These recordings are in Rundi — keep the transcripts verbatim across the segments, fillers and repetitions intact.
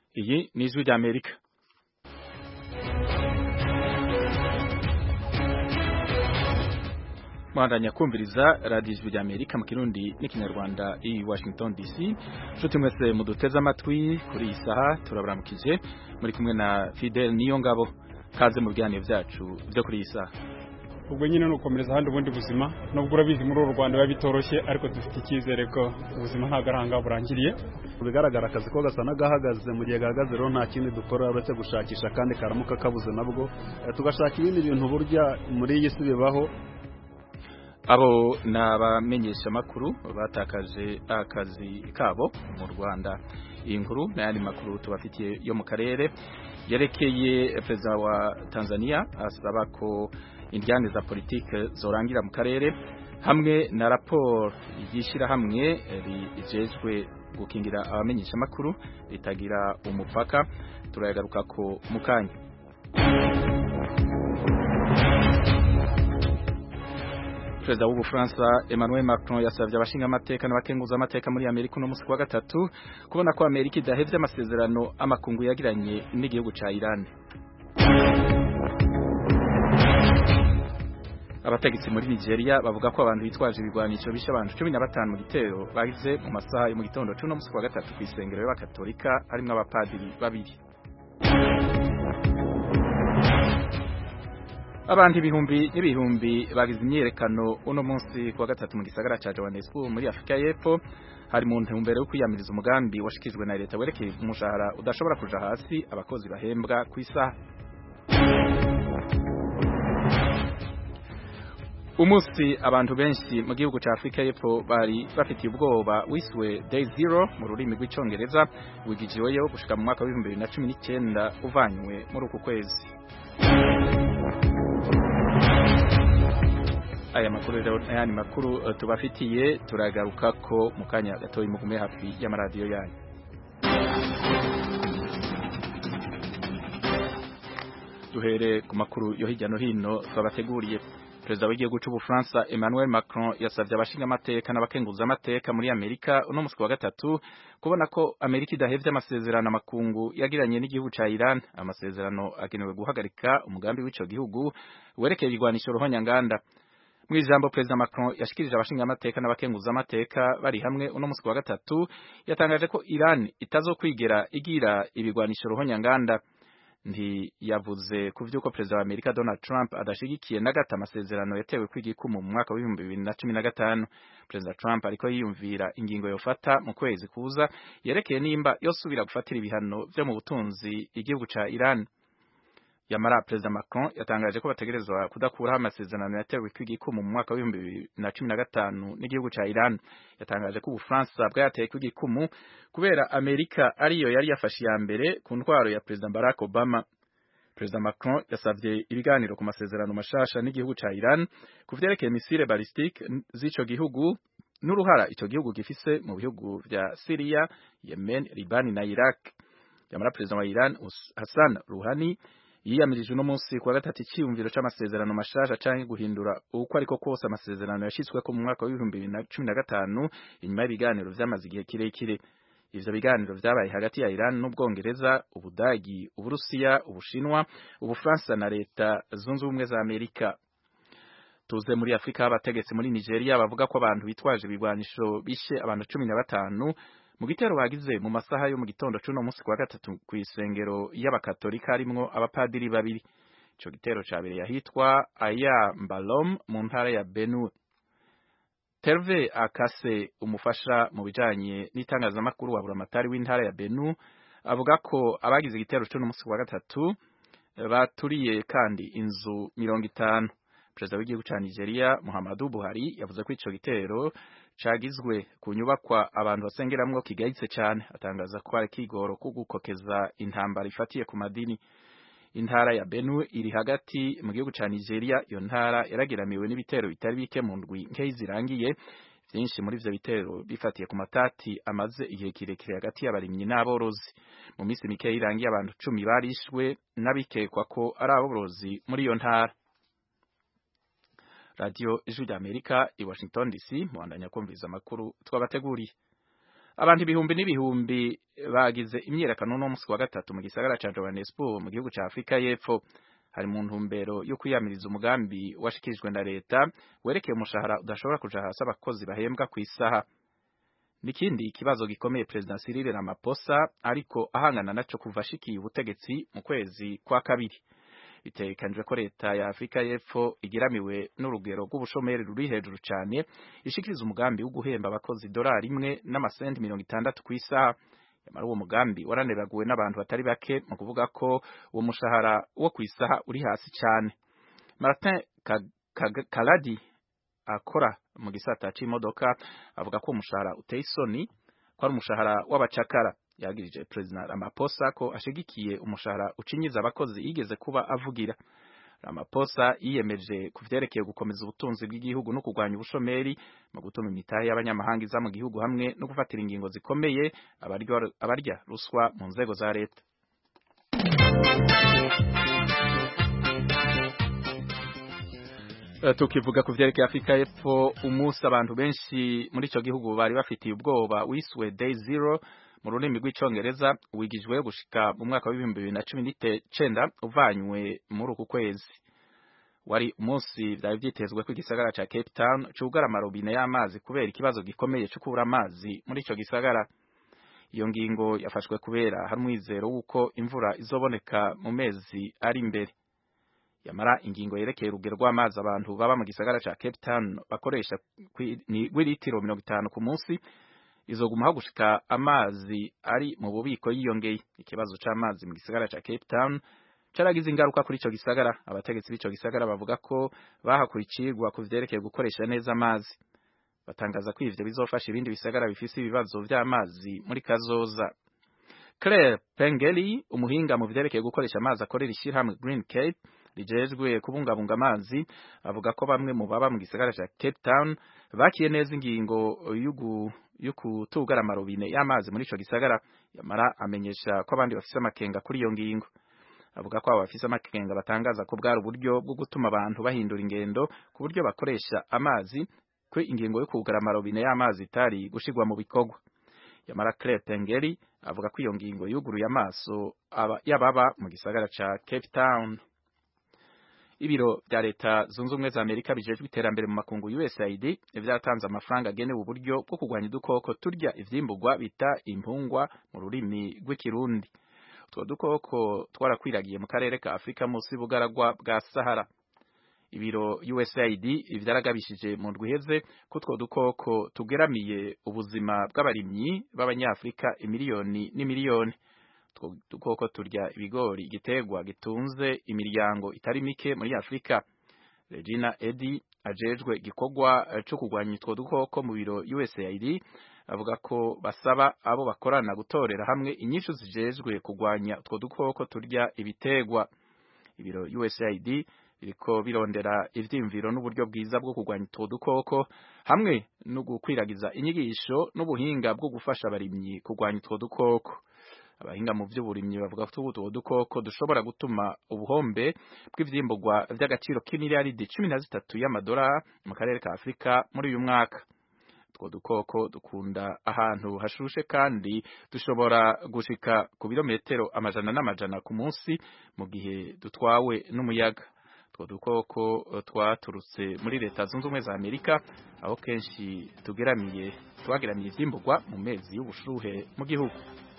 Iyi ni ijwi ry'Amerika. Mwandanya kumviriza radio ijwi ry'Amerika mu Kirundi n'ikinyarwanda i Washington D C. Nshuti mwese muduteze amatwi kuri iyi saha turabaramukije muri kumwe na Fidel Niyongabo. Kaze mu biganiro byacu byo kuri iyi saha. Ubwo nyine no komereza handi ubundi buzima nubwo urabizi muri uru Rwanda babitoroshye ariko dufite icyizere ko ubuzima ntagaranga burangiriye. Bigaragara akazi ko gasa nagahagaze mu gihe gahagaze rero nta kindi dukora uretse gushakisha kandi karamuka kabuze nabwo tugashaka ibindi bintu burya muri iyi si bibaho. Abo nabamenyesha makuru batakaje akazi kabo mu Rwanda. Iyi nkuru n'ayandi makuru tubafitiye yo mu karere yerekeye perezida wa Tanzania asaba ko indyane za politike zorangira mu karere hamwe na raporo yishira hamwe rijejwe gukingira abamenyesha makuru ritagira umupaka turayagaruka ko mukanya. Perezida w'u Bufaransa Emmanuel Macron yasavye abashinga amateka n'abakenguza amateka muri Amerika no musi wa gatatu kubona ko Amerika idahevye amasezerano amakungu yagiranye n'igihugu ca Iran. Abategetsi muri Nigeria bavuga ko abantu bitwaje ibigwanisho bisha abantu cumi na batanu mu gitero bagize mu masaha yo mu gitondo cyo no musi wa gatatu ku isengero y'abakatolika harimo abapadiri babiri. Abantu ibihumbi n'ibihumbi bagize imyerekano uno munsi kuwa gatatu mu gisagara ca Johannesburg muri Afrika y'Epfo hari mu ntumbero yo kwiyamiriza umugambi washikijwe na leta werekeye umushahara udashobora kuja hasi abakozi bahembwa ku isaha. Umusi abantu benshi mu gihugu ca Afrika y'Epfo bari bafitiye ubwoba wiswe Day Zero mu rurimi rw'icongereza wigijiweyo gushika mu mwaka wa bibiri na cumi n'icyenda uvanywe muri uku kwezi. Aya makuru rero n'ayandi makuru uh, tubafitiye turagaruka ko mukanya gatoyi mugume hafi y'amaradiyo yanyu. Duhere ku makuru yo hirya no hino twabateguriye. Perezida w'igihugu cy'u Bufaransa Emmanuel Macron yasavye abashinga amateka n'abakenguza amateka muri Amerika uno musi wa gatatu kubona ko Amerika idahevye amasezerano amakungu yagiranye n'igihugu ca Iran. Amasezerano agenewe guhagarika umugambi w'ico gihugu werekeye igwanisho ruhonyanganda. Mu ijambo Perezida Macron yashikirije abashinga amateka n'abakenguza amateka bari hamwe uno musi wa gatatu yatangaje ko Iran itazokwigera igira ibigwanisho ruhonyanganda. Ndi yavuze kuvyuko Perezida wa Amerika Donald Trump adashigikiye nagata amasezerano yatewe kw'igikumu mu mwaka wa bibiri na cumi na gatanu. Perezida Trump ariko yiyumvira ingingo yofata mu kwezi kuza yerekeye nimba yosubira gufatira ibihano vyo mu butunzi igihugu ca Iran. Yamara Perezida Macron yatangaje ko bategerezwa kudakuraho amasezerano yatewe kw'igikumu mu mwaka wa bibiri na cumi na gatanu n'igihugu ca Iran. Yatangaje ko Ubufaransa bwateye kw'igikumu kubera Amerika ariyo yari yafashe ya mbere ku ntwaro ya Perezida Barack Obama. Perezida Macron yasavye ibiganiro ku masezerano mashasha n'igihugu ca Iran kuvyerekeye misile ballistique z'ico gihugu n'uruhara ico gihugu gifise mu bihugu vya Syria, Yemen, Liban na Iraq. Yamara Perezida wa Iran Hassan Rouhani yiyamirije uno munsi kuwa gatatu icyumviro c'amasezerano mashasha canke guhindura uko ariko kose amasezerano yashitswe ko mu mwaka wa bibiri na cumi na gatanu inyuma y'ibiganiro vyamaze igihe kirekire. Ivyo biganiro vyabaye hagati ya Iran n'Ubwongereza, Ubudagi, Uburusiya, Ubushinwa, Ubufaransa na leta zunze ubumwe za Amerika. Tuze muri Afrika abategetsi muri Nigeria bavuga ko abantu bitwaje ibigwanisho bishe abantu cumi na batanu mu gitero bagize mu masaha yo mu gitondo c'uno munsi kwa gatatu ku isengero y'abakatolika harimwo abapadiri babiri. Ico gitero cabereye ahitwa Aya Mbalom mu ntara ya Benue. Terve Akase umufasha mu bijanye n'itangazamakuru wa buramatari w'intara ya Benue avuga ko abagize igitero c'uno munsi kwa gatatu baturiye kandi inzu mirongo itanu. Perezida w'igihugu ca Nigeria Muhammadu Buhari yavuze ko ico gitero cagizwe ku nyubakwa abantu basengeramwo kigayitse cyane. Atangaza ko ari kigoro ko gukokeza intambara ifatiye ku madini. Intara ya Benue iri hagati mu gihugu ca Nigeria. Iyo ntara yarageramiwe n'ibitero bitari bike mu ndwi nk'izi zirangiye, byinshi muri ivyo bitero bifatiye ku matati amaze igihe kirekire hagati y'abarimyi n'aborozi. Mu minsi mike irangiye abantu cumi barishwe n'abikekwa ko ari aborozi muri iyo ntara. Radio Ijwi ry'Amerika i Washington D C muandanya kumviriza amakuru twabateguriye. abantu ibihumbi n'ibihumbi bagize imyiyerekano no musi wa gatatu mu gisagara ca Johannesburg mu gihugu ca Afrika y'Epfo hari mu ntumbero yo kwiyamiriza umugambi washikirijwe na leta werekeye umushahara udashobora kuja hasi abakozi bahembwa ku isaha. Nikindi ikibazo gikomeye President Cyril Ramaphosa ariko ahangana naco kuva ashikiye ubutegetsi mu kwezi kwa kabiri. Bitegekanijwe ko leta ya Afrika y'Epfo igiramiwe n'urugero rw'ubushomeri ruri hejuru cyane ishikiriza umugambi wo guhemba abakozi dolari imwe n'amasenti mirongo itandatu ku isaha. Yamara uwo mugambi waraneraguwe n'abantu batari bake mu kuvuga ko uwo mushahara wo ku isaha uri hasi cyane. Martin Kaladi akora mu gisata c'imodoka avuga ko umushahara uteye isoni ko ari umushahara w'abacakara. Yagirije President Ramaphosa ko ashigikiye umushahara ucinyiza abakozi yigeze kuba avugira. Ramaphosa yiyemeje kuvyerekeye gukomeza ubutunzi bw'igihugu no kurwanya ubushomeri mu gutuma imitahe y'abanyamahanga iza mu gihugu hamwe no gufatira ingingo zikomeye abarya abarya ruswa mu nzego za leta. Tukivuga ku vyerekeye Afrika y'Epfo, umunsi abantu benshi muri ico gihugu bari bafitiye ubwoba wiswe Day Zero mu rurimi rw'icongereza wigijwe gushika mu mwaka wa ibihumbi bibiri na cumi n'icenda uvanywe muri uku kwezi. Wari umunsi vyari vyitezwe ko igisagara ca Cape Town cugara amarobine y'amazi kubera ikibazo gikomeye cyo kubura amazi muri ico gisagara. Iyo ngingo yafashwe kubera hari umwizero wuko imvura izoboneka mu mezi ari imbere. Yamara ingingo yerekeye urugero rw'amazi abantu baba mu gisagara ca Cape Town bakoresha ni litiro mirongo itanu ku munsi izogumaho gushika amazi ari mu bubiko yiyongeye. Ikibazo c'amazi mu gisagara ca Cape Town caragize ingaruka kuri ico gisagara. Abategetsi b'ico gisagara bavuga ko bahakurikirwa ku vyerekeye gukoresha neza amazi. Batangaza ko ivyo bizofasha ibindi bisagara bifise ibibazo vy'amazi muri kazoza. Claire Pengeli, umuhinga mu vyerekeye gukoresha amazi akorera ishirahamwe Green Cape rijejwe kubungabunga amazi, avuga ko bamwe mu baba mu gisagara ca Cape Town bakiye neza ingingo yugu yukutugara amarobine y'amazi muri ico gisagara. Yamara amenyesha ko abandi bafise amakenga kuri iyo ngingo. Avuga ko abo bafise amakenga batangaza ko bwari uburyo bwo gutuma abantu bahindura ingendo ku buryo bakoresha amazi, ko ingingo yo kugara amarobine y'amazi itari gushirwa mu bikorwa. Yamara Claire Pengeli avuga ko iyo ngingo yuguruye amaso yababa mu gisagara ca Cape Town. Ibiro vya leta zunze ubumwe za Amerika bijejwe iterambere mu makungu U S A I D vyatanze amafaranga agenewe uburyo bwo kurwanya udukoko turya ivyimburwa bita impungwa mu rurimi rw'ikirundi. Utwo dukoko twarakwiragiye mu karere ka Afrika munsi y'ubugaragwa bwa Sahara. Ibiro U S A I D vyaragabishije mu ndwiheze ko utwo dukoko tugeramiye ubuzima bw'abarimyi b'abanyafrika imiliyoni n'imiliyoni. Utwo dukoko turya ibigori, igiterwa gitunze imiryango itari mike muri Afrika. Regina Eddy ajejwe igikorwa cyo kurwanya utwo dukoko mu biro U S A I D avuga ko basaba abo bakorana gutorera hamwe inyishu zijejwe kurwanya utwo dukoko turya ibiterwa. Ibiro U S A I D biriko birondera ivyimviro n'uburyo bwiza bwo kurwanya utwo dukoko hamwe no gukwiragiza inyigisho n'ubuhinga bwo gufasha abarimyi kurwanya utwo dukoko. Abahinga mu vy'uburimyi bavuga ko utwo dukoko dushobora gutuma ubuhombe bw'ivyimburwa vy'agaciro k'imiliyaridi cumi na zitatu y'amadolari mu karere ka Afrika muri uyu mwaka. Utwo dukoko dukunda ahantu hashushe kandi dushobora gushika ku birometero amajana n'amajana ku munsi mu gihe dutwawe n'umuyaga. Utwo dukoko twaturutse muri leta zunze ubumwe za Amerika aho kenshi tugeramiye twageramiye ivyimburwa mu mezi y'ubushuhe mu gihugu.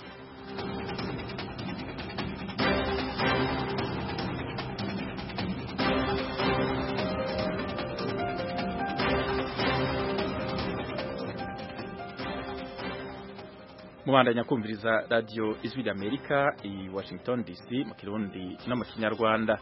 Mubandanya kumviriza radio Ijwi ry'Amerika i Washington D C mu Kirundi no mu Kinyarwanda.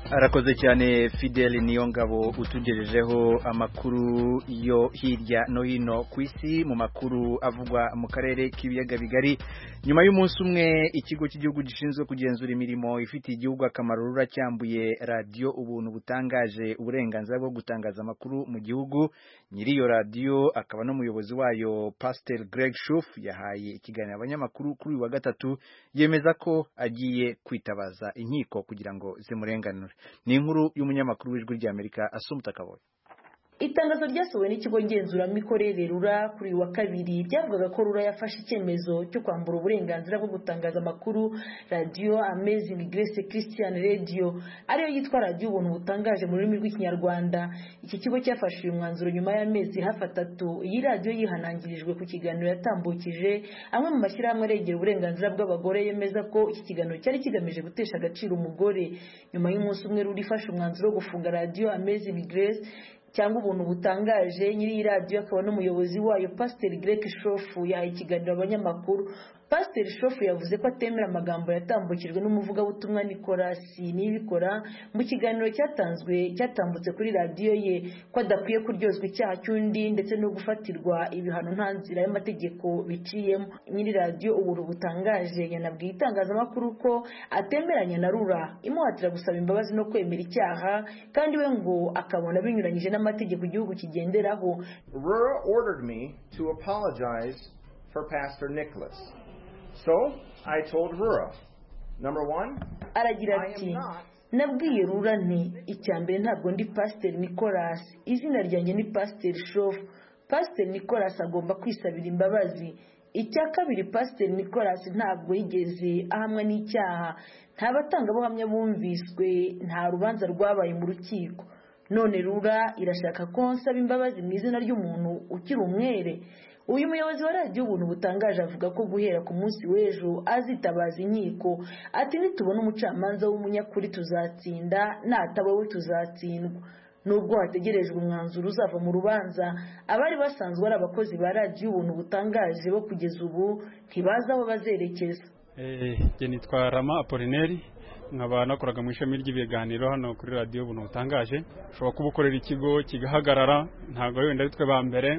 arakoze cyane Fidel Niyongabo utugejejeho amakuru yo hirya no hino ku isi mu makuru avugwa mu karere k'ibiyaga bigari. Nyuma y'umunsi umwe ikigo cy'igihugu gishinzwe kugenzura imirimo ifitiye igihugu akamaro ruracyambuye radio ubuntu butangaje uburenganzira bwo gutangaza amakuru mu gihugu. Nyiri iyo radio akaba n'umuyobozi wayo Pastor Greg Shuff yahaye ikiganiro abanyamakuru kuri uyu wa gatatu yemeza ko agiye kwitabaza inkiko kugira ngo zimurenganure. Ni inkuru y'umunyamakuru w'ijwi ry'Amerika Asumta Kaboye. Itangazo ryasohowe n'ikigo ngenzuramikorere rura kuri wa kabiri ryavugaga ko rura yafashe icyemezo cyo kwambura uburenganzira bwo gutangaza amakuru radio Amazing Grace Christian Radio ariyo yitwa radio ubuntu butangaje mu rurimi rw'ikinyarwanda. Iki kigo cyafashe uyu mwanzuro nyuma y'amezi hafi atatu iyi radio yihanangirijwe ku kiganiro yatambukije. Amwe mu mashyirahamwe arengera uburenganzira bw'abagore yemeza ko iki kiganiro cyari kigamije gutesha agaciro umugore. Nyuma y'umunsi umwe ruri ifashe umwanzuro wo gufunga radio Amazing Grace cyangwa ubuntu butangaje, nyiri radio akaba n'umuyobozi wayo Pastor Greg Shuff yahaye ikiganiro abanyamakuru. Pastor Shuff yavuze ko atemera amagambo yatambukijwe n'umuvuga butumwa Nicolas Nibikora mu kiganiro cyatanzwe cyatambutse kuri radio ye, ko adakwiye kuryozwa icyaha cy'undi ndetse no gufatirwa ibihano nta nzira y'amategeko biciyemo. Nyiri radio ubuntu butangaje yanabwiye itangazamakuru ko atemeranya na rura imuhatira gusaba imbabazi no kwemera icyaha, kandi we ngo akabona binyuranyije n'amategeko igihugu kigenderaho. Rura ordered me to apologize for Pastor Nicholas. So, I told Rura, number one, aragira ati nabwiye rura nti icyambere ntabwo ndi Pastor Nicholas, izina ryanjye ni Pastor Shuff. Pastor Nicholas agomba kwisabira imbabazi. Icya kabiri, Pastor Nicholas ntabwo yigeze ahamwa n'icyaha, nta batangabuhamya bumviswe, nta rubanza rwabaye mu rukiko. None rura irashaka ko nsaba imbabazi mu izina ry'umuntu ukiri umwere. Uyu muyobozi wa radio ubuntu butangaje avuga ko guhera ku munsi w'ejo azitabaza inkiko. Ati nitubona umucamanza w'umunyakuri tuzatsinda, natabawe tuzatsindwa. Nubwo hategerejwe umwanzuro uzava mu rubanza, abari basanzwe ari abakozi ba radio ubuntu butangaje bo kugeza ubu ntibaza aho bazerekeza. Eh, je nitwa Rama Apollinaire, nkaba nakoraga mu ishami ry'ibiganiro hano kuri radio ubuntu butangaje. Ushobora kubukorera ikigo kigahagarara, ntago wenda bitwe ba mbere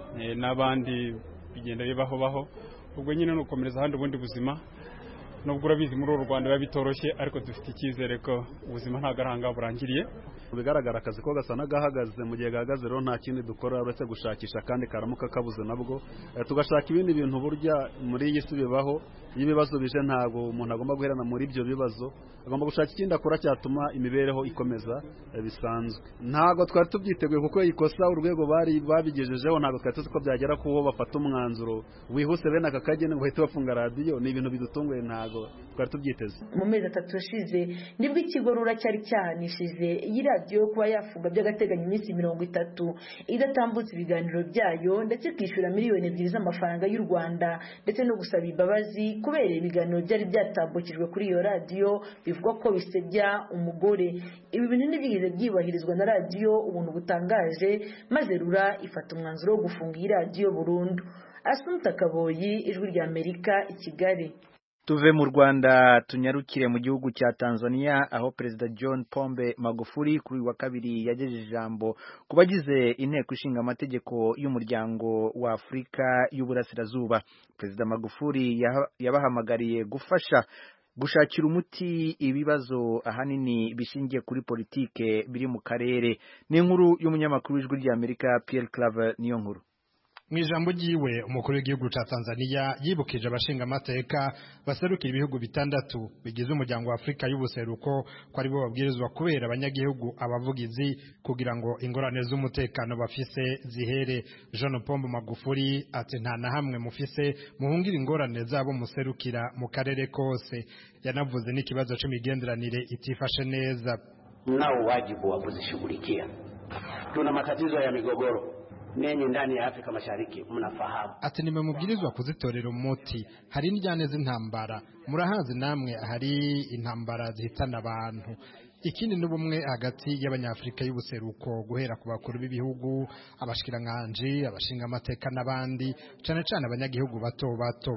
n'abandi bigenda bibaho baho. Ubwo nyine no gukomereza handi ubundi buzima, nubwo urabizi muri uru Rwanda babitoroshye, ariko dufite icyizere ko ubuzima nta garanga burangiriye. Bigaragara akazi ko gasa nagahagaze mu gihe gahagaze rero nta kindi dukora uretse gushakisha kandi karamuka kabuze nabwo tugashaka ibindi bintu burya muri iyi si bibaho. Ibibazo bije ntago umuntu agomba guherana muri ibyo bibazo, agomba gushaka ikindi akora cyatuma imibereho ikomeza bisanzwe. Ntago twari tubyiteguye kuko ikosa urwego bari babigejejeho ntago twari tuzi ko byagera kuho bafata umwanzuro wihuse bene aka kagene ngo hite bafunga radio. Ni ibintu bidutunguye, ntago twari tubyiteze. Mu mezi atatu yashize nibwo ikigo rura cyari cyahanishije iyi radio kuba yafunga by'agateganyo iminsi mirongo itatu idatambutse ibiganiro byayo, ndetse kwishyura miliyoni ebyiri z'amafaranga y'u Rwanda, ndetse no gusaba imbabazi kubera ibiganiro byari byatambukijwe kuri iyo radio bivuga ko bisebya umugore. Ibi bintu ntibyigeze byubahirizwa na radio ubuntu butangaje, maze rura ifata umwanzuro wo gufunga iyi radio burundu. Asumta Kaboyi, ijwi ry'Amerika, i Kigali. Tuve mu Rwanda tunyarukire mu gihugu cya Tanzania, aho Perezida John Pombe Magufuli kuri wa kabiri yagejeje ijambo ku bagize inteko ishinga amategeko y'umuryango wa Afrika y'Uburasirazuba. Perezida Magufuli yabahamagariye gufasha gushakira umuti ibibazo ahanini bishingiye kuri politike biri mu karere. Ni inkuru y'umunyamakuru w'ijwi ry'Amerika Pierre Claver Niyonkuru. Mwijambo jiwe umukuru w'igihugu ca Tanzania yibukije abashinga amateka baserukira ibihugu bitandatu bigize umuryango wa Afrika y'ubuseruko ko ari bo babwirizwa kubera abanyagihugu abavugizi kugira ngo ingorane z'umutekano bafise zihere. John Pombe Magufuli ati nta na hamwe mufise muhungira ingorane zabo muserukira mu karere kose. Yanavuze n'ikibazo c'imigenderanire itifashe neza. Mnao wajibu wa kuzishughulikia. Tuna matatizo ya migogoro nenye ndani ya Afrika Mashariki mnafahamu. Ati nimemubwirizwa kuzitorera umuti. Hari injyane z'intambara, murahazi namwe hari intambara zihitana abantu. Ikindi n'ubumwe hagati y'abanyafrika y'ubuseruko guhera ku bakuru b'ibihugu, abashikiranganje, abashinga amateka n'abandi, cyane cyane abanyagihugu bato bato.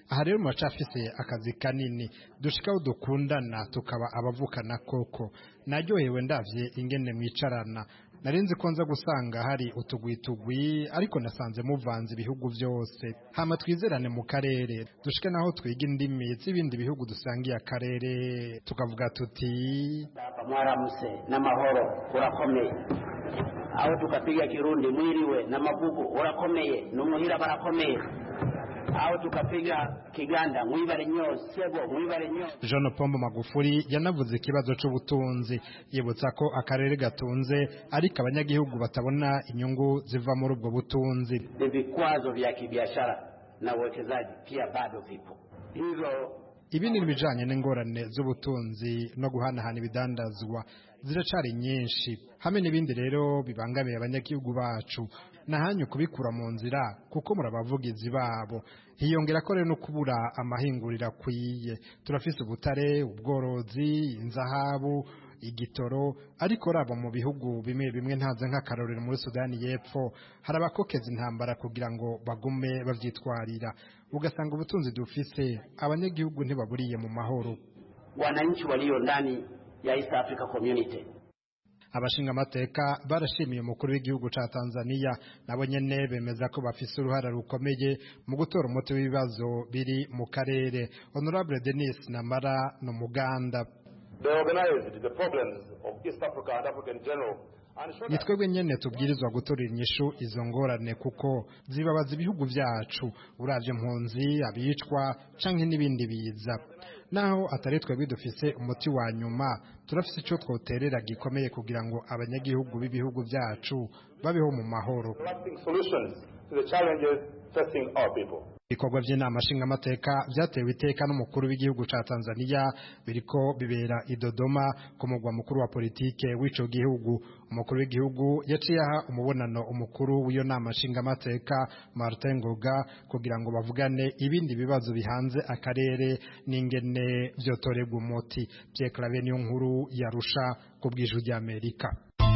aha rero muracafise akazi kanini dushikaho dukundana tukaba abavukana koko naryohewe ndavye ingene mwicarana narinzi ko nza gusanga hari utugwitugwi ariko nasanze muvanze ibihugu byose hama twizerane mu karere dushike naho twiga indimi z'ibindi bihugu dusangiye akarere tukavuga tuti mwaramuse n'amahoro urakomeye aho tukapiga Kirundi mwiriwe na mavugo urakomeye n'umuhira barakomeye aho tukapiga Kiganda mwibare nyo sebo mwibare nyo. Jean Pombo Magufuli yanavuze ikibazo c'ubutunzi yibutsa ko akarere gatunze ariko abanyagihugu batabona inyungu ziva muri ubwo butunzi. Vikwazo vya kibiashara na uwekezaji pia bado vipo. Hizo ibi ni ibijanye n'ingorane z'ubutunzi no guhanahana ibidandazwa ziracari nyinshi hamwe n'ibindi rero bibangamiye abanyagihugu bacu nahanyu kubikura mu nzira kuko murabavugizi babo hiyongera ko rero no kubura amahingurira kwiye turafise ubutare ubworozi inzahabu igitoro ariko rabo mu bihugu bimwe bimwe ntaze nk'akarorero muri Sudani y'Epfo harabakokeza intambara kugira ngo bagume bavyitwarira ugasanga ubutunzi dufise abanyagihugu ntibaburiye mu mahoro. Wananchi walio ndani ya East Africa Community abashinga amateka barashimiye umukuru w'igihugu ca Tanzania nabo nyene bemeza ko bafise uruhara rukomeye mu gutora umuti w'ibibazo biri mu karere. Honorable Denis Namara no Muganda They organized the problems of East Africa and Africa in general. Nitwebwe nyene tubwirizwa gutorera inyishu izo ngorane kuko zibabaza ibihugu vyacu uravye mpunzi abicwa canke n'ibindi biza naho atari twebwe dufise umuti wa nyuma turafise ico twoterera gikomeye kugira ngo abanyagihugu b'ibihugu vyacu babeho mu mahoro. Ibikorwa by'inama nshingamateka byatewe iteka n'umukuru w'igihugu ca Tanzania biriko bibera i Dodoma ku mugwa mukuru wa politike w'ico gihugu. Umukuru w'igihugu yaciye aha umubonano umukuru w'iyo nama nshingamateka Martin Ngoga kugira ngo bavugane ibindi bibazo bihanze akarere n'ingene vyotorerwa umuti. Pierre Claver niyo nkuru yarusha ku bw'ijwi ry'Amerika.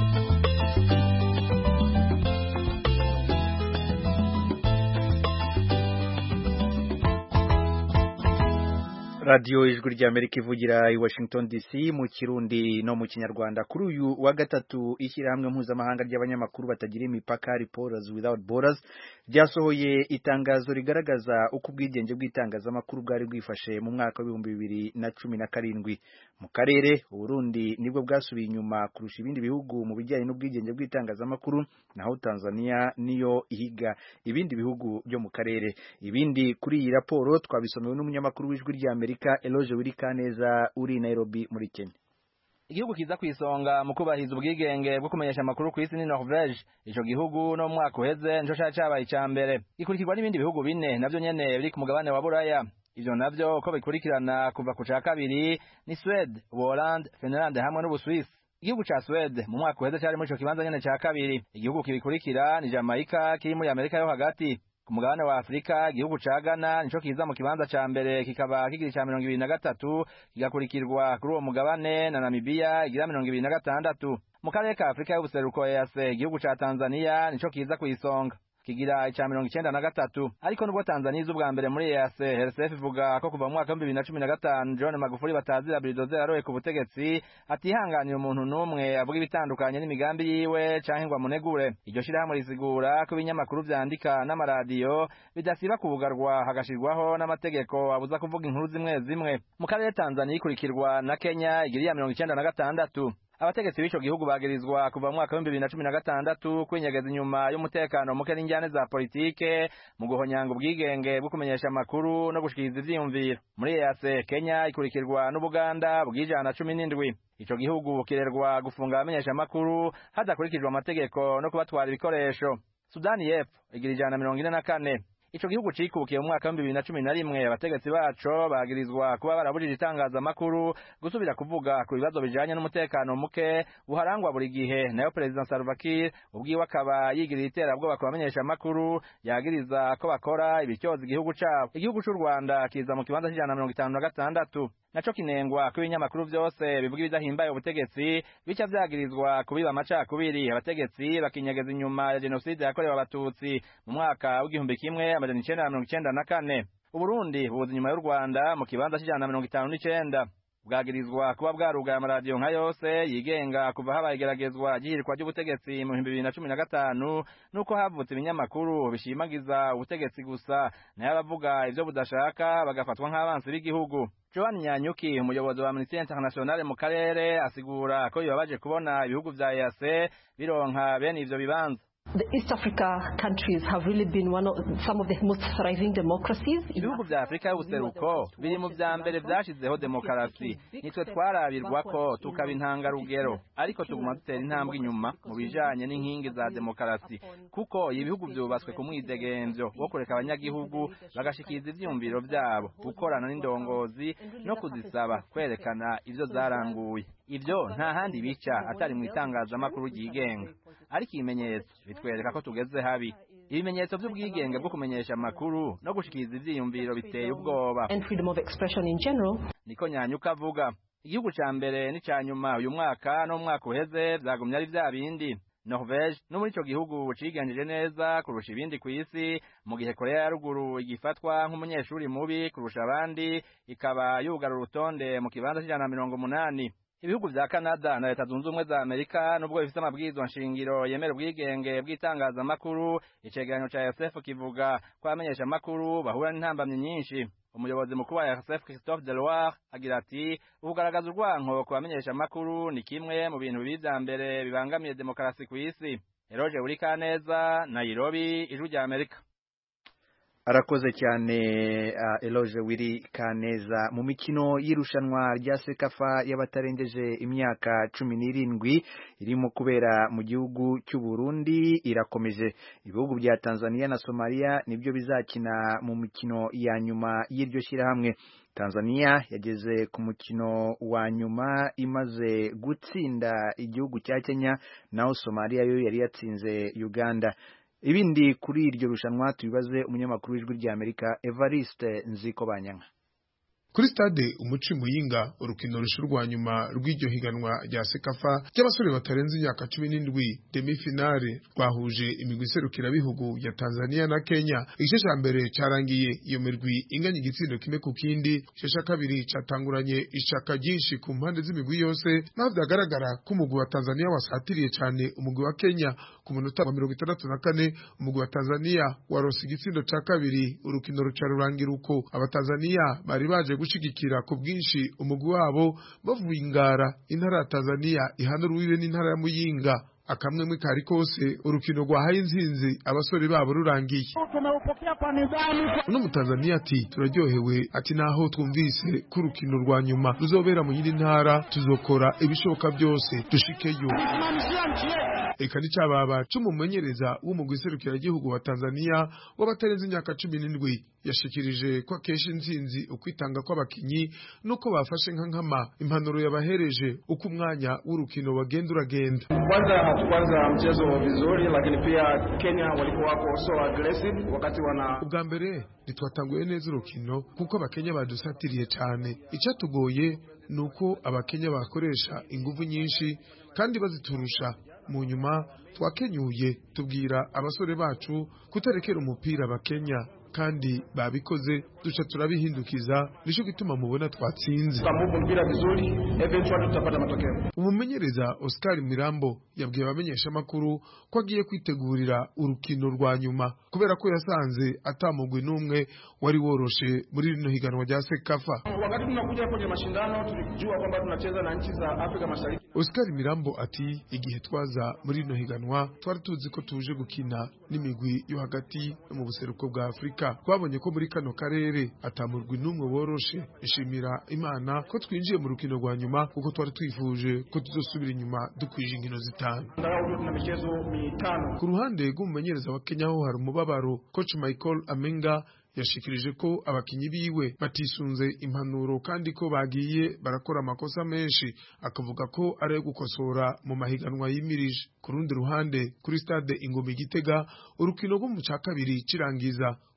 Radio ijwi rya Amerika ivugira i Washington D C mu Kirundi no mu Kinyarwanda. Kuri uyu wa gatatu ishyirahamwe mpuzamahanga ry'abanyamakuru batagira imipaka Reporters Without Borders ryasohoye itangazo rigaragaza uko ubwigenge bw'itangazamakuru bwari bwifashe mu mwaka w'ibihumbi bibiri na cumi na karindwi. Mu karere Burundi nibwo bwasubiye inyuma kurusha ibindi bihugu mu bijyanye n'ubwigenge bw'itangazamakuru, naho Tanzania niyo ihiga ibindi bihugu byo mu karere. Ibindi kuri iyi raporo twabisomewe n'umunyamakuru w'ijwi rya Amerika Eloge Wirikaneza uri Nairobi muri Kenya. Igihugu kiza kwisonga mu kubahiriza ubwigenge bwo kumenyesha amakuru ku isi ni Norvege. Ico gihugu no mwaka uheze nico cabaye icambere, gikurikirwa n'ibindi bihugu bine navyo nyene biri ku mugabane wa Buraya. Ivyo navyo ko bikurikirana kuva ku ca kabiri ni Sweden, Holland, Finland hamwe n'Ubuswisi. Igihugu ca Sweden mu mwaka uheze cari muri ico kibanza nyene ca kabiri. Igihugu kibikurikira ni Jamaica kiri muri Amerika yo hagati. Ku mugabane wa Afrika igihugu ca Ghana nico kiza mu kibanza ca mbere kikaba kigira ca mirongo ibiri na gatatu, kigakurikirwa kuri uwo mugabane na Namibia igira mirongo ibiri na gatandatu. Mu karere ka Afrika y'ubuseruko E A C igihugu ca Tanzania nico kiza kwisonga kigira ca mirongo icenda na gatatu. Ariko nubwo Tanzania iza ubwa mbere muri E A C, R S F ivuga ko kuva mu mwaka wa bibiri na cumi na gatanu John Magufuli batazira Bulldozer aroye ku butegetsi atihanganira umuntu numwe avuga ibitandukanye n'imigambi yiwe canke ngo amunegure. Iryo shirahamwe risigura ko ibinyamakuru vyandika n'amaradiyo bidasiba kubugarwa hagashirwaho n'amategeko abuza kuvuga inkuru zimwe zimwe. Mu karere Tanzania ikurikirwa na Kenya igira mirongo icenda na gatandatu. Abategetsi b'ico gihugu bagirizwa kuva mu mwaka wa bibiri na cumi na gatandatu kwinyegeza inyuma y'umutekano muke n'injyane za politike mu guhonyanga ubwigenge bwo kumenyesha amakuru no gushikiriza ivyiyumviro. Muri E A C Kenya ikurikirwa n'Ubuganda bw'ijana cumi n'indwi. Ico gihugu kirerwa gufunga abamenyesha amakuru hadakurikijwe amategeko no kubatwara ibikoresho. Sudani y'Epfo igira ijana mirongo ine na kane. Ico gihugu cikukiye mu mwaka wa bibiri na cumi na rimwe abategetsi baco bagirizwa kuba barabujije itangazamakuru gusubira kuvuga ku bibazo bijanye n'umutekano muke buharangwa buri gihe, nayo President Salva Kiir ubwiwe akaba yigirira iterabwoba ku bamenyesha amakuru yagiriza ko bakora ibicyoza igihugu cabo. Igihugu c'u Rwanda kiza mu kibanza c'ijana mirongo itanu na gatandatu, naco kinengwa ko ibinyamakuru vyose bivuga ibidahimbaye ubutegetsi bica vyagirizwa kubiba amacakubiri. Abategetsi bakinyegeza inyuma ya jenoside yakorewe abatutsi mu mwaka w'igihumbi kimwe amajana icenda na mirongo icenda na kane. Uburundi buza inyuma y'u Rwanda mu kibanza cy'ijana na mirongo itanu n'icenda bwagirizwa kuba bwarugaye amaradiyo nka yose yigenga kuva habaye igeragezwa ry'ihirikwa ry'ubutegetsi mu bihumbi bibiri na cumi na gatanu nuko havutse ibinyamakuru bishimagiza ubutegetsi gusa nayo abavuga ivyo budashaka bagafatwa nk'abansi b'igihugu. Joan Nyanyuki umuyobozi wa Amnesty International mu karere asigura ko bibabaje kubona ibihugu vya E A C bironka bene ivyo bibanza. The East Africa countries have really been one of some of the most thriving democracies. Ibihugu vya Afrika y'ubuseruko biri mu vya mbere vyashizeho demokarasi, nitwe twarabirwa ko tukaba intangarugero, ariko tuguma dutera intambwe inyuma mu bijanye n'inkingi za demokarasi, kuko ibihugu vyubatswe ku mwidegemvyo wo kureka abanyagihugu bagashikiriza ivyumviro vyabo, gukorana n'indongozi no kuzisaba kwerekana ivyo zaranguye. Ivyo nta handi bica atari mu itangazamakuru ryigenga, ariko ibimenyetso bitwereka ko tugeze habi. Ibimenyetso by'ubwigenge bwo kumenyesha amakuru no gushikiriza ivyiyumviro biteye ubwoba. And freedom of expression in general. Niko Nyanyuka avuga. Igihugu ca mbere ni ca nyuma uyu mwaka no mwaka uheze vyagumye ari vya bindi. Norvege no muri ico gihugu cigenjeje neza kurusha ibindi ku isi, mu gihe Korea ya ruguru igifatwa nk'umunyeshuri mubi kurusha abandi, ikaba yugara urutonde mu kibanza c'ijana na mirongo umunani. Ibihugu vya Canada na Leta Zunze Ubumwe za Amerika nubwo bifite amabwiriza nshingiro yemera ubwigenge bw'itangazamakuru, icegeranyo ca R S F kivuga ko abamenyesha amakuru bahura n'intambamyi nyinshi. Umuyobozi mukuru wa R S F Christophe Deloire agira ati ubugaragaza urwanko ku bamenyesha amakuru ni kimwe mu bintu bibi vya mbere bibangamiye demokarasi ku isi. Eroge Urikaneza, Nairobi, Ijwi rya Amerika. Arakoze cyane uh, Eloge Wiri Kaneza. Mu mikino y'irushanwa rya Sekafa y'abatarengeje imyaka cumi n'irindwi irimo kubera mu gihugu cy'u Burundi irakomeje. Ibihugu bya Tanzania na Somalia nibyo bizakina mu mikino ya nyuma y'iryo shyirahamwe. Tanzania yageze ku mukino wa nyuma imaze gutsinda igihugu cya Kenya, naho Somalia yo yari yatsinze Uganda. Ibindi kuri iryo rushanwa tubibaze umunyamakuru w'Ijwi rya Amerika Evariste Nzikobanyanga. Kuri stade Umuci Muyinga urukino rushurwa nyuma rw'iryo higanwa rya Sekafa ry'abasore batarenze imyaka cumi n'indwi demi finale rwahuje imigwi iserukira bihugu ya Tanzania na Kenya. Igice ca mbere carangiye iyo mirwi inganya igitsindo kimwe ku kindi, igice ca kabiri catanguranye ishaka ryinshi ku mpande z'imigwi yose, naho vyagaragara ko umugwi wa Tanzania wasatiriye cane umugwi wa Kenya. Ku munota wa mirongo itandatu na kane umugwi wa Tanzania warose igitsindo ca kabiri, urukino ruca rurangira uko abatanzania bari baje gushigikira ku bwinshi umugwi wabo bavuye Ingara, intara ya Tanzania ihanura uwiwe n'intara ya Muyinga. Akamwemwe kari kose urukino rwahaye inzinzi abasore babo rurangiye. Uno mutanzania ati turaryohewe, ati naho twumvise ku rukino rwa nyuma ruzobera mu yindi ntara tuzokora ibishoboka byose dushikeyo. Eka ni cababa c'umumenyereza w'umugwi iserukiragihugu wa Tanzania w'abatarenze imyaka cumi n'indwi yashikirije ko akenshi inzinzi ukwitanga kw'abakinyi nuko bafashe nka nkama impanuro yabahereje uko umwanya w'urukino wagenda uragenda. Kwanza kwanza mchezo vizuri, lakini pia Kenya walikuwa wako so aggressive wakati wana ubwa mbere ntitwatanguye neza urukino kuko abakenya badusatiriye cyane. Icatugoye nuko abakenya bakoresha ingufu nyinshi kandi baziturusha. Mu nyuma twakenyuye tubwira abasore bacu kutarekera umupira abakenya, kandi babikoze duca turabihindukiza, nico gituma mubona twatsinze. Mpira vizuri, eventually tutapata matokeo. Umumenyereza Oscar Mirambo yabwiye abamenyesha makuru ko agiye kwitegurira urukino rwa nyuma kubera ko yasanze atamugwe numwe wari woroshe muri rino higanwa rya Sekafa. Wakati tunakuja kwenye mashindano tulijua kwamba tunacheza na nchi za Afrika Mashariki. Oscar Mirambo ati igihe twaza muri rino higanwa twari tuzi ko tuje gukina n'imigwi yo hagati mu buseruko bwa Afrika. Twabonye ko muri kano karere atamurwi numwe woroshe. Ishimira Imana ko twinjiye mu rukino rwa nyuma kuko twari twifuje ko tuzosubira inyuma dukwije inkino zitanu. Ku ruhande rw'umumenyereza wa Kenya ho hari umubabaro. Coach Michael Amenga yashikirije ko abakinyi biwe batisunze impanuro kandi ko bagiye barakora amakosa menshi, akavuga ko ari gukosora mu mahiganwa yimirije. Ku rundi ruhande kuri stade Ingoma Gitega urukino rwo mu ca kabiri cirangiza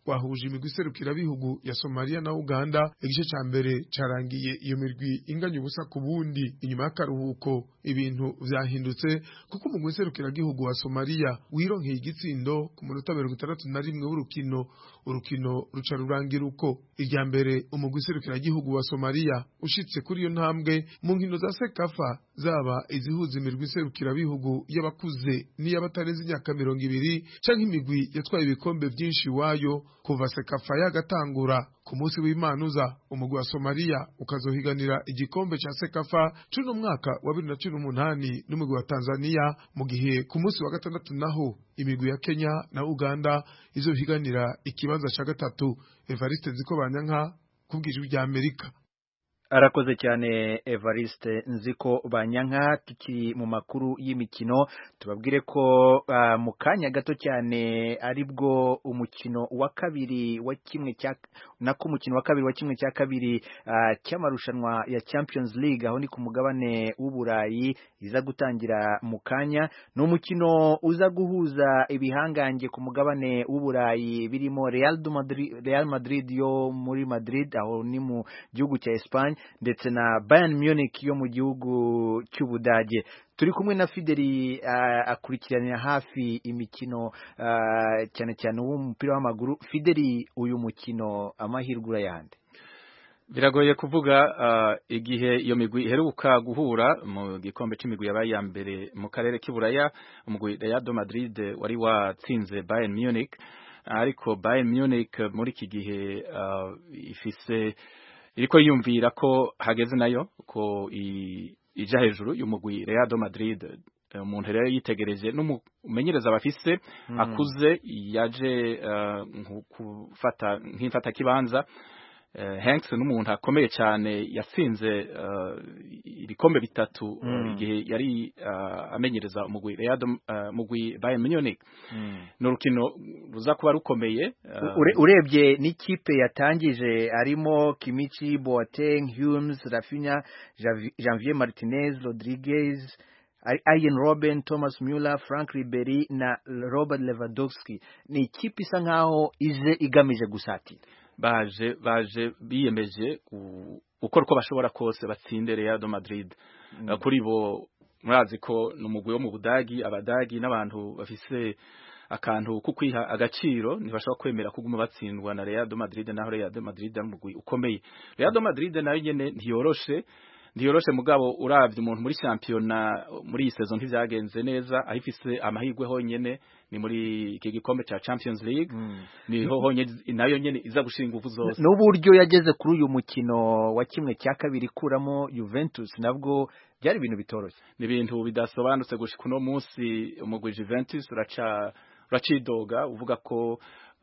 rwahuje imigwi iserukira bihugu ya Somalia na Uganda. Igice ca mbere carangiye iyo mirwi inganya ubusa ku bundi. Inyuma y'akaruhuko ibintu vyahindutse kuko umugwi iserukira gihugu wa Somalia wironkeye igitsindo ku munota mirongo itandatu na rimwe w'urukino. Urukino ruca rurangira uko irya mbere umugwi iserukira gihugu wa Somalia ushitse kuri iyo ntambwe mu nkino za Sekafa zaba izihuza imirwi iserukira bihugu y'abakuze n'iy'abatarenze imyaka mirongo ibiri canke imigwi yatwaye ibikombe vyinshi wayo kuva Sekafa yagatangura. Ku munsi w'Imanuza umugwi wa Somalia ukazohiganira igikombe ca Sekafa cuno mwaka wa bibiri na cumi n'umunani n'umugwi wa Tanzania, mu gihe ku munsi wa gatandatu naho imigwi ya Kenya na Uganda izohiganira ikibanza ca gatatu. Evariste Nzikobanyanka kubw'ijwi rya Amerika. Arakoze cyane Evariste Nziko Banyanka. Tukiri mu makuru y'imikino tubabwire ko uh, mu kanya gato cyane aribwo umukino wa kabiri wa kimwe cya nako umukino wa kabiri wa kimwe cya kabiri uh, cy'amarushanwa ya Champions League aho ni ku mugabane w'Uburayi iza gutangira mu kanya. No mukino uza guhuza ibihangange ku mugabane w'Uburayi birimo Real Madrid Real Madrid yo muri Madrid aho ni mu gihugu cya Espagne ndetse na Bayern Munich yo mu gihugu cy'Ubudage. Turi kumwe na Fideli uh, akurikiranira hafi imikino uh, cyane cyane w'umupira w'amaguru. Fideli, uyu mukino amahirwe yande? Biragoye kuvuga uh, igihe iyo migwi iheruka guhura mu gikombe c'imigwi yabaye ya mbere mu karere k'Iburaya, umugwi Real Madrid wari watsinze Bayern Munich, ariko Bayern Munich muri iki gihe uh, ifise iriko yumvira ko hageze nayo ko ija hejuru y'umugwi Real Madrid. Umuntu rero yitegereje n'umumenyereza bafise mm. akuze yaje uh, kufata nk'imfata kibanza. Uh, Hanks n'umuntu akomeye cyane yatsinze uh, ibikombe bitatu mm. igihe uh, yari uh, amenyereza umugwi Real uh, mugwi Bayern Munich. mm. N'urukino ruza kuba rukomeye. uh, Ure, urebye n'ikipe yatangije arimo Kimmich, Boateng, Humes, Rafinha, Javier Martinez, Rodriguez, Arjen Robben, Thomas Müller, Frank Ribery na Robert Lewandowski. Ni ikipe isa nkaho ije igamije gusatira. baje baje biyemeje gukora uko bashobora kose batsinde Real Madrid. mm. Kuri bo murazi ko numugwi wo mu Budagi, Abadagi n'abantu bafise akantu kukwiha agaciro ntibashobora kwemera kuguma batsindwa na Real Madrid, naho Real Madrid n'umugwi ukomeye. Real Madrid nayo nyene ntiyoroshe ntiyoroshe mugabo uravye umuntu muri championa muri iyi saison ntivyagenze neza, ahifise amahirwe honyene ni muri iki gikombe cha Champions League. mm. Niho honyene nayo nyene iza gushinga ingufu zose. N'uburyo yageze kuri uyu mukino wa kimwe cya kabiri kuramo Juventus nabwo byari ibintu bitoroshye. Ni ibintu bidasobanutse gushika uno munsi umugwi Juventus uraca uracidoga uvuga ko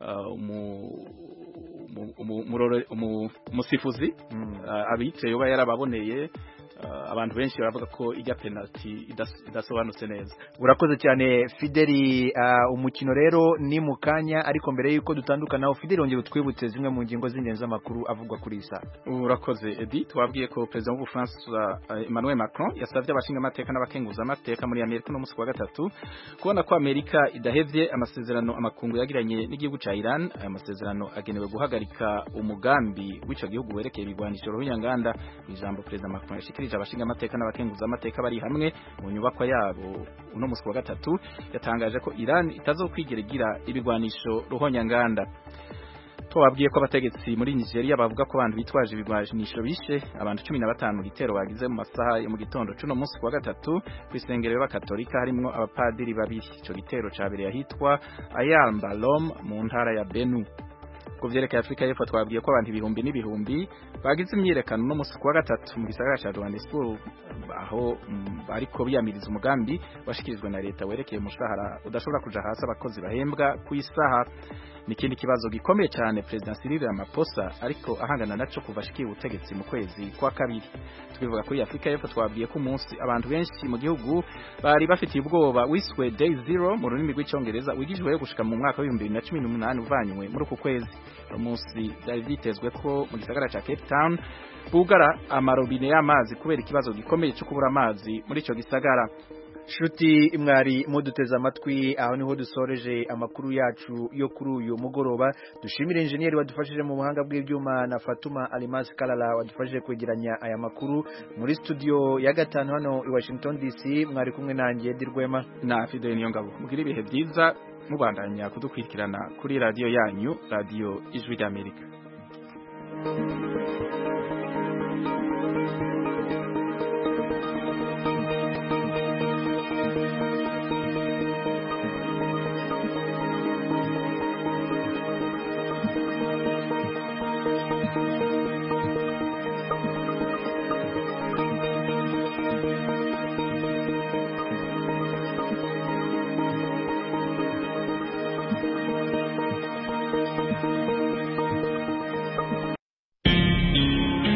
umusifuzi abitse yoba yarababoneye. Abantu benshi baravuga ko ijya penalty idasobanutse neza. Urakoze cyane Fideli. Uh, umukino rero ni mukanya, ariko mbere yuko dutandukana Fideli ongera utwibutse zimwe mu ngingo z'ingenzi z'amakuru avugwa kuri isa. Urakoze Edi. Twabwiye ko President w'u France uh, Emmanuel Macron yasavye abashinga amateka n'abakenguza amateka muri Amerika no musi wa gatatu kubona ko Amerika idahevye amasezerano amakungu yagiranye n'igihugu ca Iran. Aya masezerano agenewe guhagarika umugambi w'ico gihugu werekeye ibigwanisho ruhonyanganda. Ijambo President Macron yashikirije abashinga amateka n'abakenguza amateka bari hamwe mu nyubako yabo uno musi wa gatatu yatangaje ko Iran itazokwigera igira ibigwanisho ruhonyanganda. Twabwiye ko abategetsi muri Nigeria bavuga ko abantu bitwaje ibigwanisho bishe abantu cumi na batanu gitero bagize mu masaha yo mu gitondo cuno musi wa gatatu kwisengero y'abakatolika harimo abapadiri babiri. Ico gitero cabereye ahitwa Ayamba Lom mu ntara ya Benue. Kuvyerekeye Afrika y'Epfo twabwiye ko abantu ibihumbi n'ibihumbi bagize imyirekano no musi wa gatatu mu gisagara ca Johannesburg aho bariko biyamiriza umugambi washikirijwe na leta werekeye umushahara udashobora kuja hasi abakozi bahembwa ku isaha. Nikindi kibazo gikomeye cyane President Cyril Ramaphosa ariko ahangana naco kuva shikiye ubutegetsi mu kwezi kwa kabiri. Tukivuga kuri Afrika y'Epfo twabwiye ko umunsi abantu benshi mu gihugu bari bafitiye ubwoba wiswe Day Zero mu rurimi rw'icongereza wigijwe gushika mu mwaka wa bibiri na cumi n'umunani uvanywe muri uku kwezi. Umunsi byari byitezwe ko mu gisagara ca Cape Town bugara amarobine y'amazi kubera ikibazo gikomeye cyo kubura amazi muri ico gisagara. Shuti mwari muduteze amatwi aho niho dusoreje amakuru yacu yo kuri uyu mugoroba. Dushimire engineer wadufashije mu buhanga bw'ibyuma na Fatuma Alimas Kalala wadufashije kwegeranya aya makuru muri studio ya gatanu hano i Washington D C. Mwari kumwe nanjye Dirwema na Fidel Niyongabo. Mugira ibihe byiza mubandanya kudukurikirana kuri radio yanyu, Radio Ijwi ry'Amerika.